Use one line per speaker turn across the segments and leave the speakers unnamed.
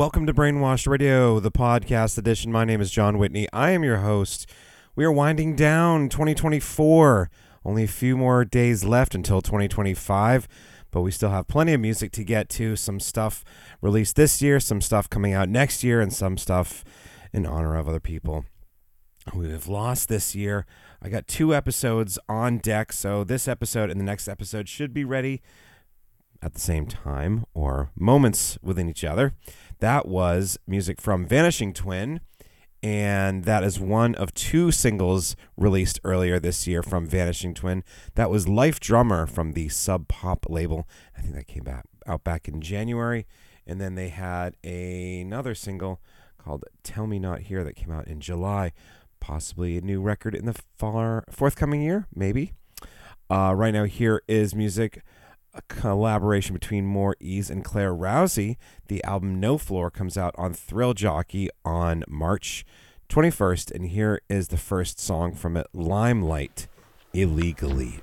Welcome to Brainwashed Radio, the podcast edition. My name is John Whitney. I am your host. We are winding down 2024. Only a few more days left until 2025, but we still have plenty of music to get to. Some stuff released this year, some stuff coming out next year, and some stuff in honor of other people we have lost this year. I got 2 episodes on deck, so this episode and the next episode should be ready at the same time or moments within each other. That was music from Vanishing Twin, and that is one of 2 singles released earlier this year from Vanishing Twin. That was Life Drummer from the Sub Pop label. I think that came out back in January. And then they had another single called Tell Me Not Here that came out in July. Possibly a new record in the forthcoming year, maybe. Right now, here is music, a collaboration between More Ease and Claire Rousey. The album No Floor comes out on Thrill Jockey on March 21st, and here is the first song from it, Limelight, Illegally.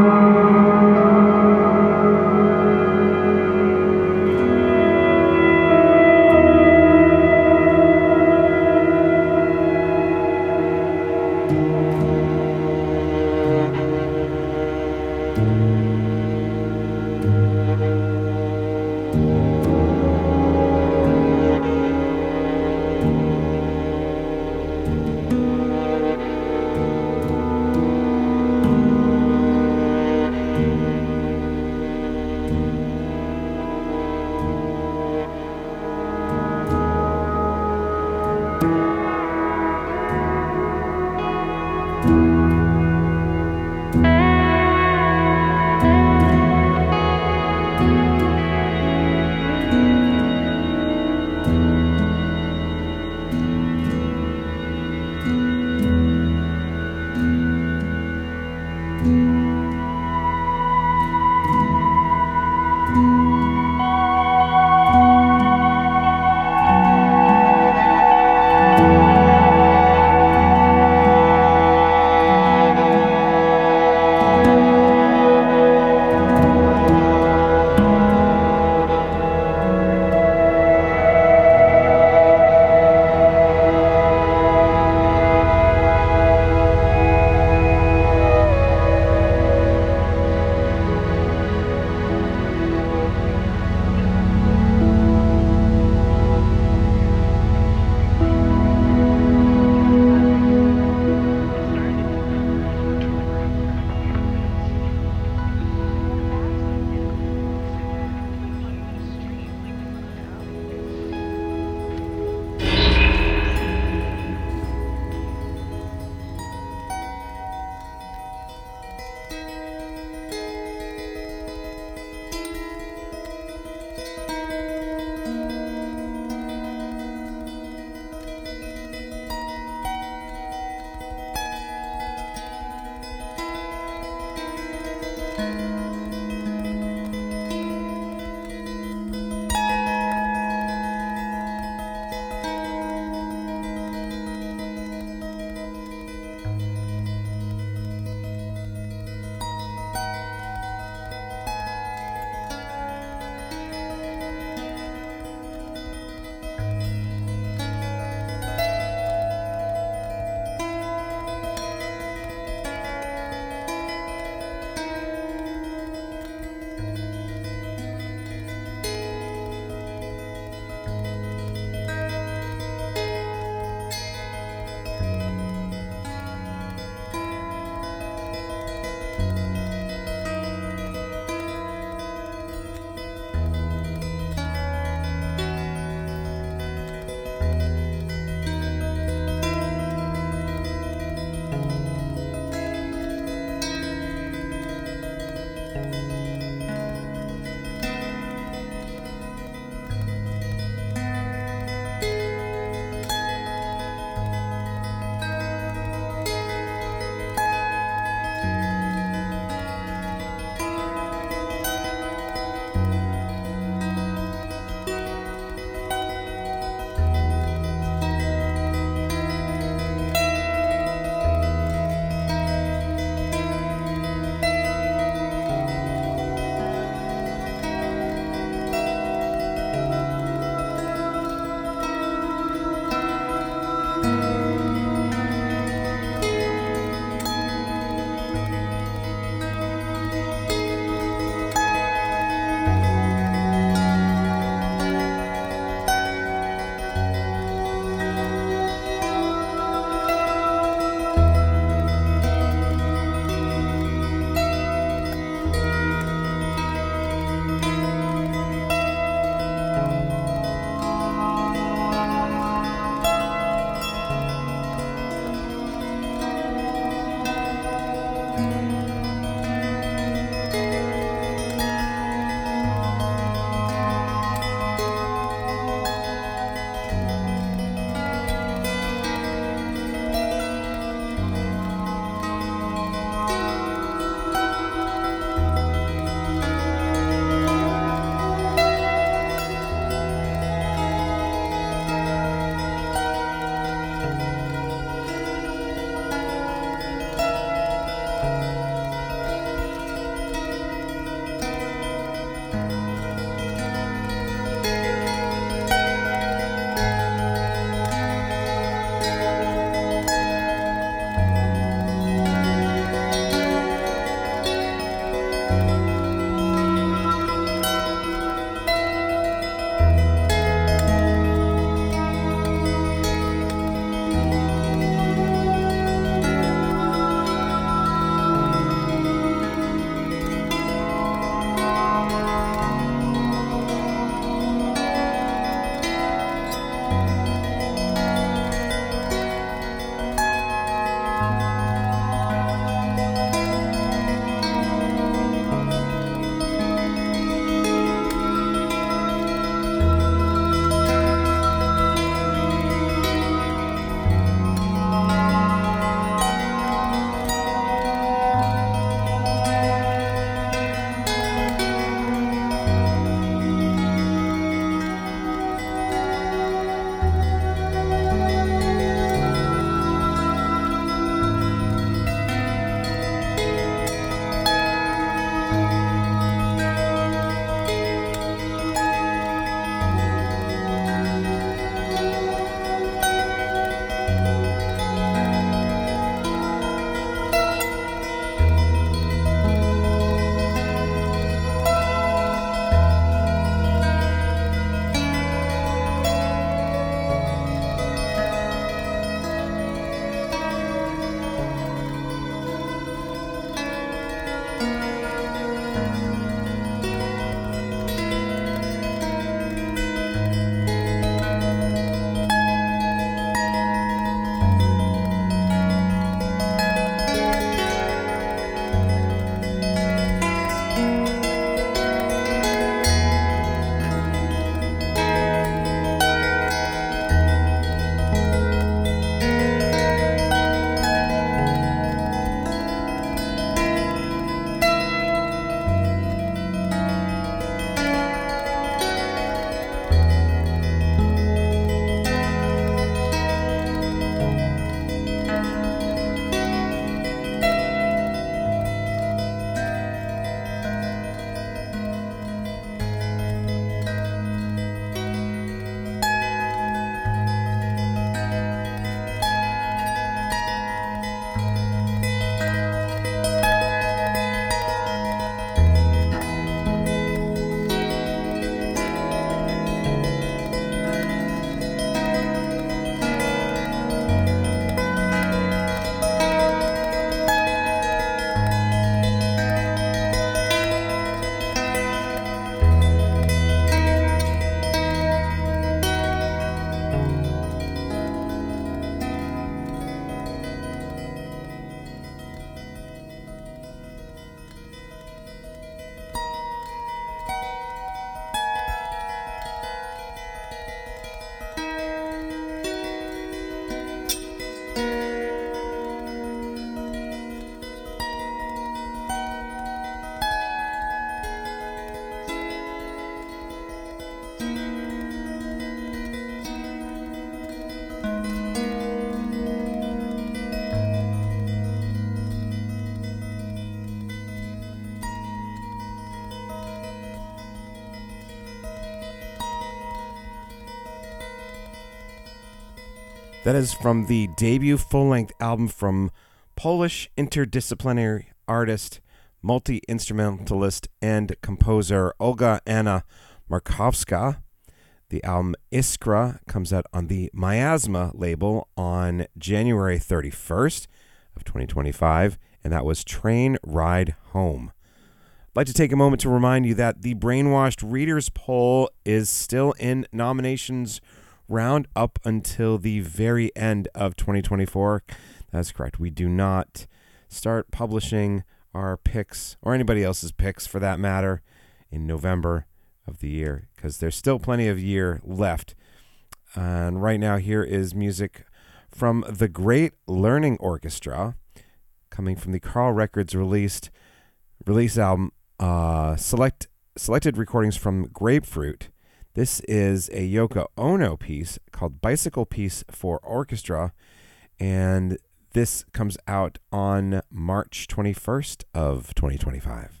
That is from the debut full-length album from Polish interdisciplinary artist, multi-instrumentalist, and composer Olga Anna Markowska. The album Iskra comes out on the Miasma label on January 31st of 2025, and that was Train Ride Home. I'd like to take a moment to remind you that the Brainwashed Readers Poll is still in nominations round up until the very end of 2024. That's correct. We do not start publishing our picks, or anybody else's picks for that matter, in November of the year, because there's still plenty of year left. And right now, here is music from the Great Learning Orchestra, coming from the Carl Records release album, selected recordings from Grapefruit. This is a Yoko Ono piece called Bicycle Piece for Orchestra, and this comes out on March 21st of 2025.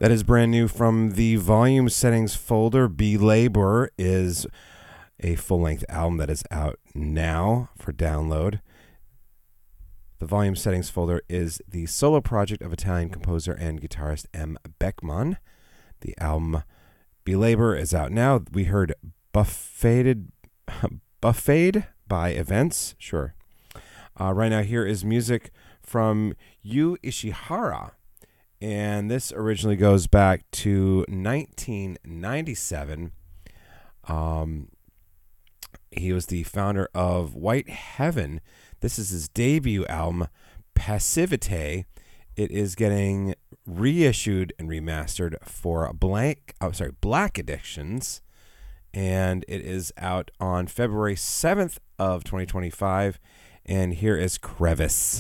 That is brand new from the volume settings folder. Belabor is a full-length album that is out now for download. The volume settings folder is the solo project of Italian composer and guitarist M. Beckmann. The album Belabor is out now. We heard Buffeted by Events. Sure. Right now here is music from Yu Ishihara. And this originally goes back to 1997. He was the founder of White Heaven. This is his debut album, Passivite. It is getting reissued and remastered for Black Addictions. And it is out on February 7th of 2025. And here is Crevice.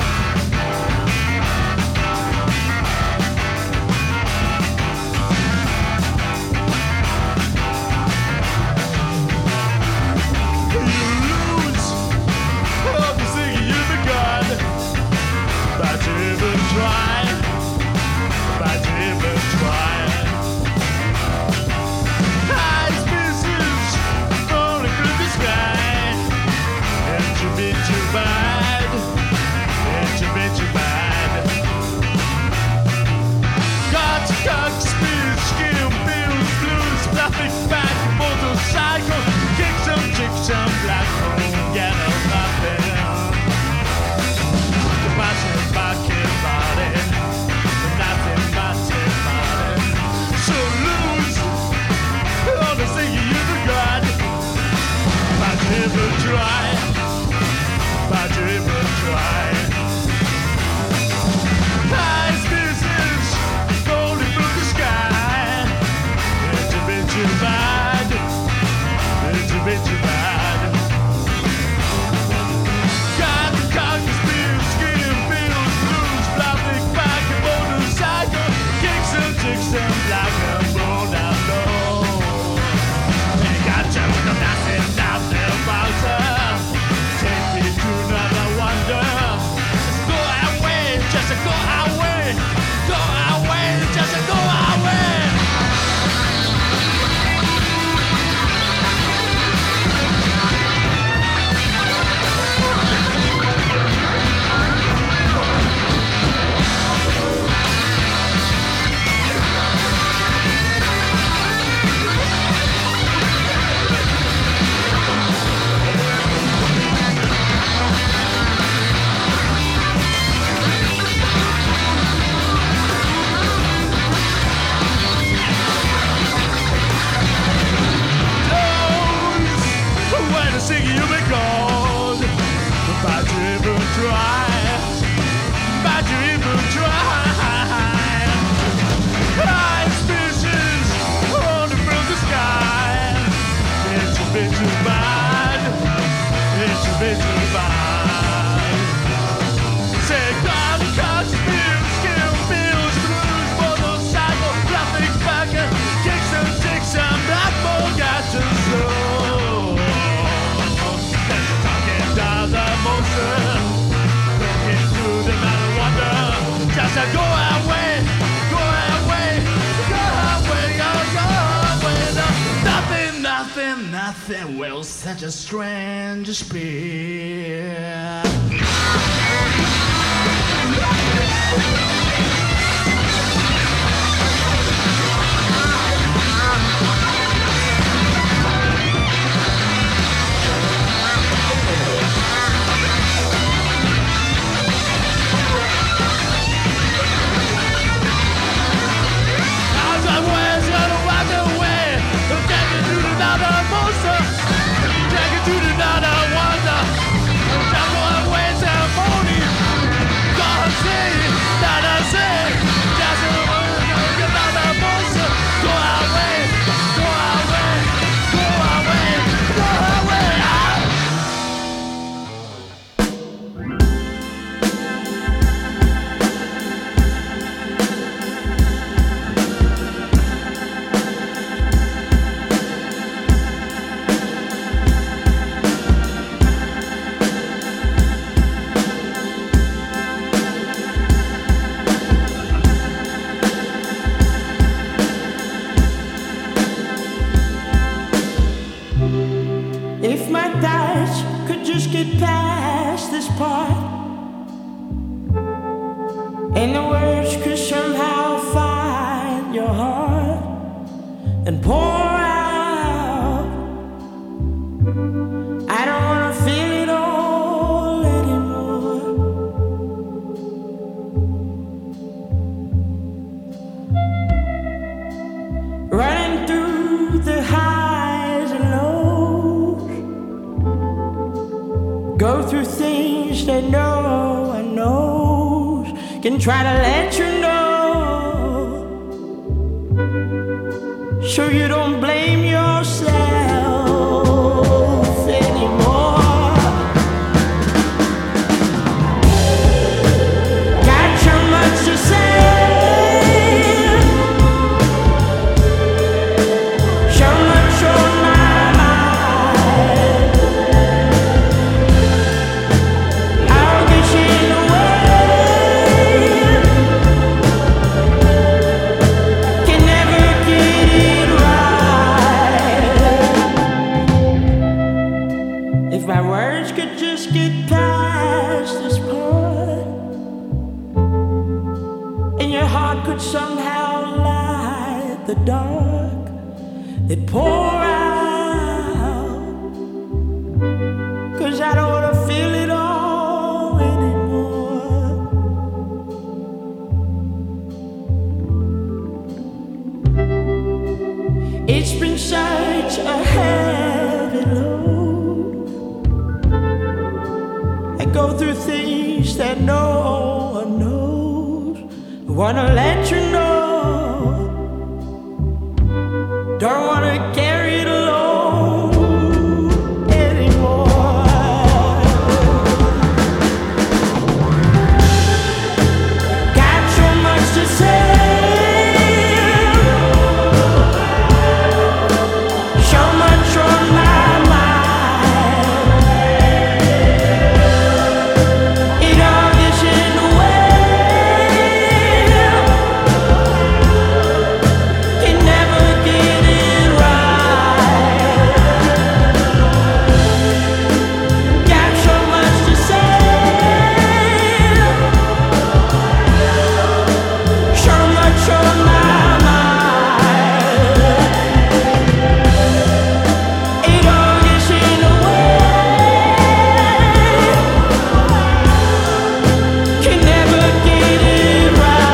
Nothing will such a strange spear. That
part. And the words could somehow find your heart and pour out. I don't wanna feel it all anymore. Running through the highs and lows, go through things that no one knows, can try to let you know, so you don't blame yourself anymore. Got so much to say, so much on my mind. I'll get you in the way, can never get it right. If my words could just get past this part, and your heart could somehow light the dark that pour out, 'cause I don't wanna feel it all anymore. It's been such a heavy load. I go through things that no one knows. I wanna let you know, don't wanna carry it alone anymore. Got so much to say, so much on my mind. It all gets in the way, can never get it right. Got so much to say, so much on my mind. It all gets in the way, can never get it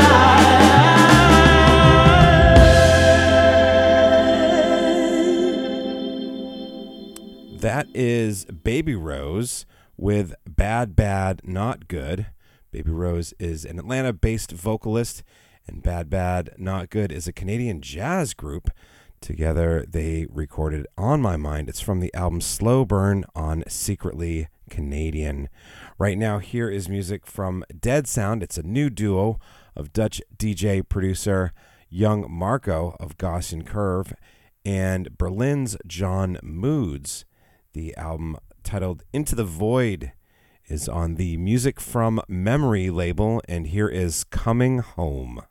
right.
That is Baby Rose with Bad Bad Not Good. Baby Rose is an Atlanta-based vocalist, and Bad Bad Not Good is a Canadian jazz group. Together, they recorded On My Mind. It's from the album Slow Burn on Secretly Canadian. Right now, here is music from Dead Sound. It's a new duo of Dutch DJ producer Young Marco of Gaussian Curve and Berlin's John Moods. The album, titled Into the Void, is on the Music from Memory label, and here is Coming Home.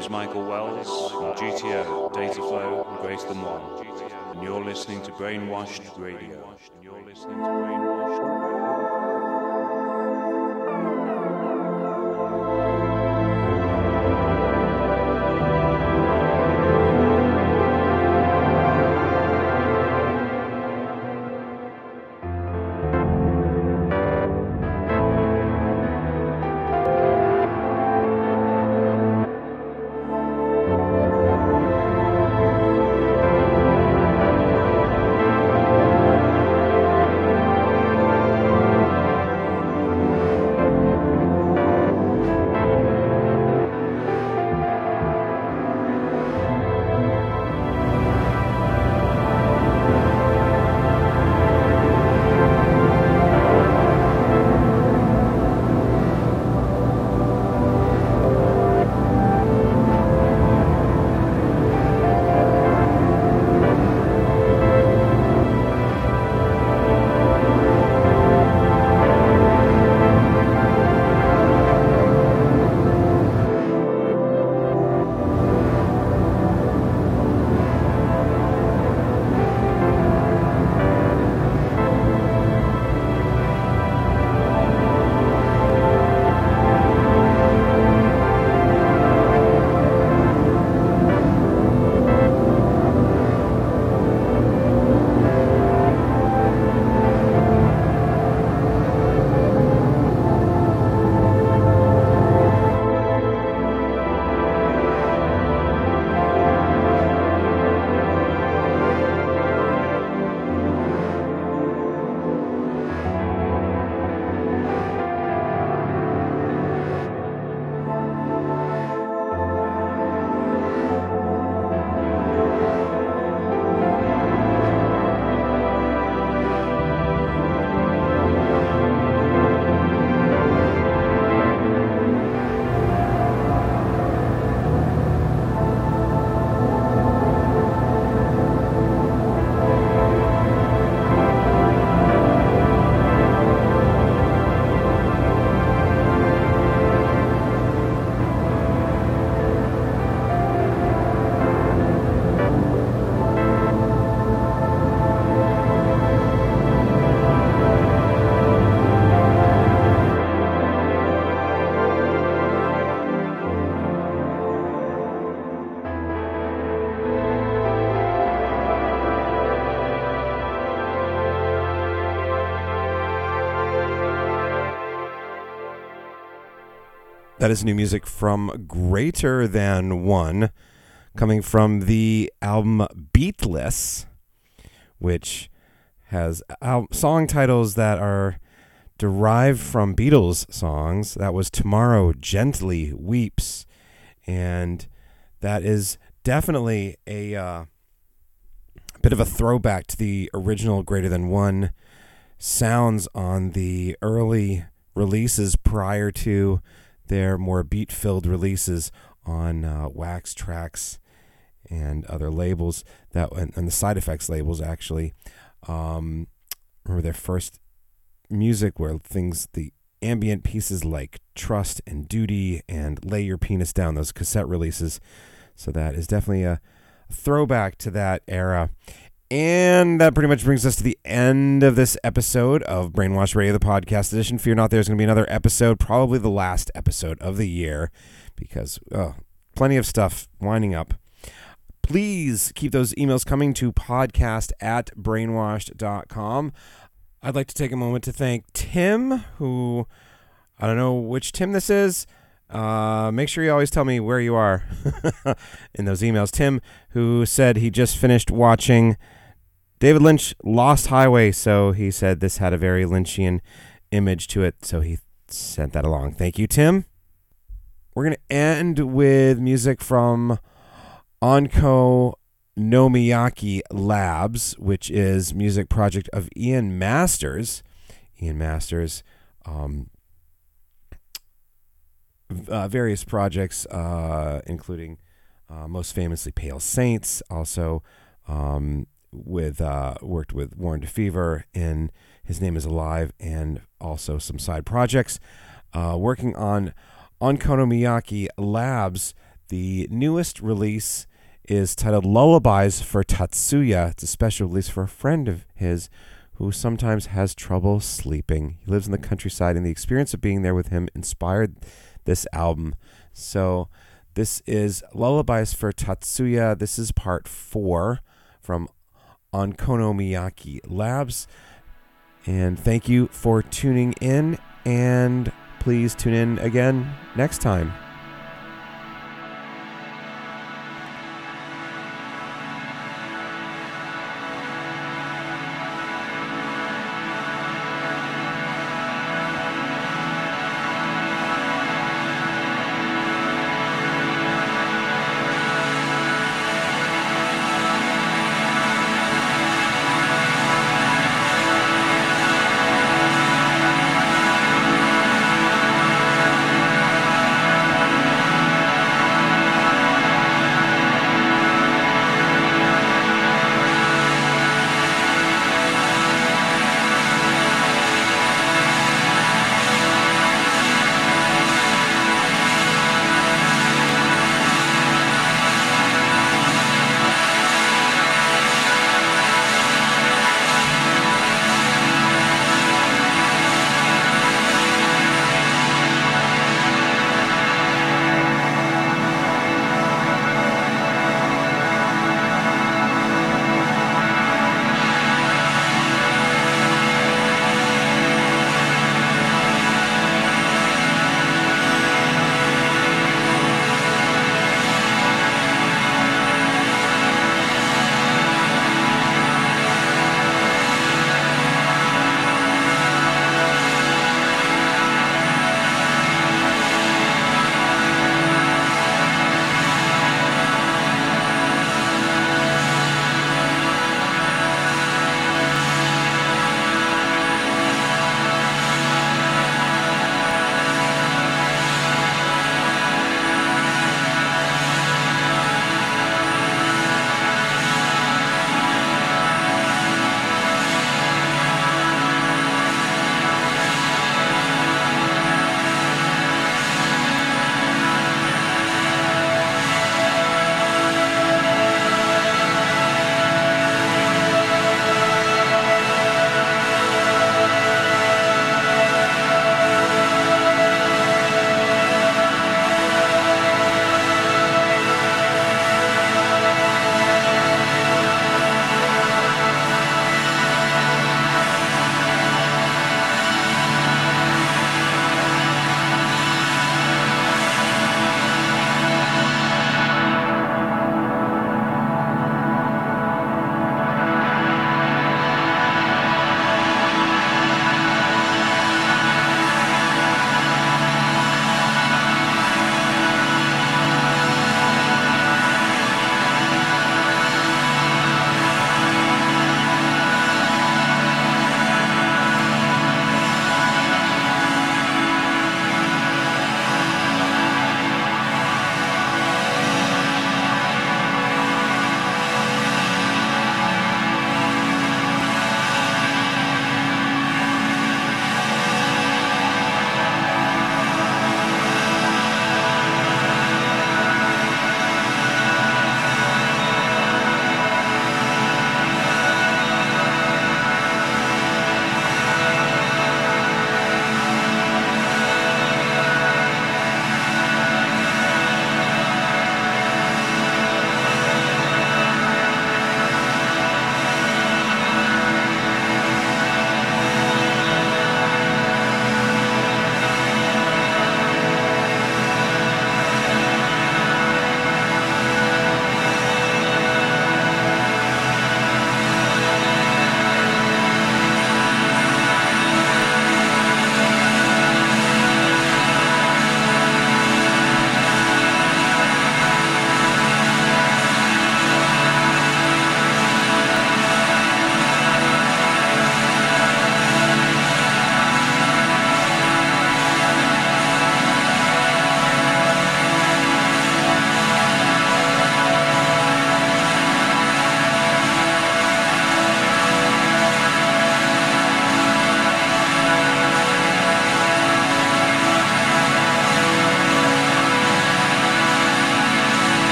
name's Michael Wells from GTO, Dataflow, and Grace the One, and you're listening to Brainwashed Radio.
That is new music from Greater Than One, coming from the album Beatless, which has song titles that are derived from Beatles songs. That was Tomorrow Gently Weeps, and that is definitely a bit of a throwback to the original Greater Than One sounds on the early releases prior to their more beat-filled releases on Wax Trax and other labels, and the Side Effects labels, actually. Remember their first music where the ambient pieces like Trust and Duty and Lay Your Penis Down, those cassette releases. So that is definitely a throwback to that era. And that pretty much brings us to the end of this episode of Brainwash Radio, the podcast edition. Fear not, there's going to be another episode, probably the last episode of the year, because plenty of stuff winding up. Please keep those emails coming to podcast@brainwashed.com. I'd like to take a moment to thank Tim, who, I don't know which Tim this is. Make sure you always tell me where you are in those emails. Tim, who said he just finished watching David Lynch Lost Highway, so he said this had a very Lynchian image to it, so he sent that along. Thank you, Tim. We're going to end with music from Onko no Miyaki Labs, which is music project of Ian Masters. Ian Masters, various projects, including most famously Pale Saints, also worked with Warren DeFever in His Name is Alive, and also some side projects. Working on Onko no Miyaki Labs, The newest release is titled Lullabies for Tatsuya. It's a special release for a friend of his who sometimes has trouble sleeping. He lives in the countryside, and the experience of being there with him inspired this album. So this is Lullabies for Tatsuya. This is part 4 from Okonomiyaki Labs. And thank you for tuning in, and please tune in again next time.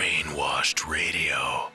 Brainwashed Radio.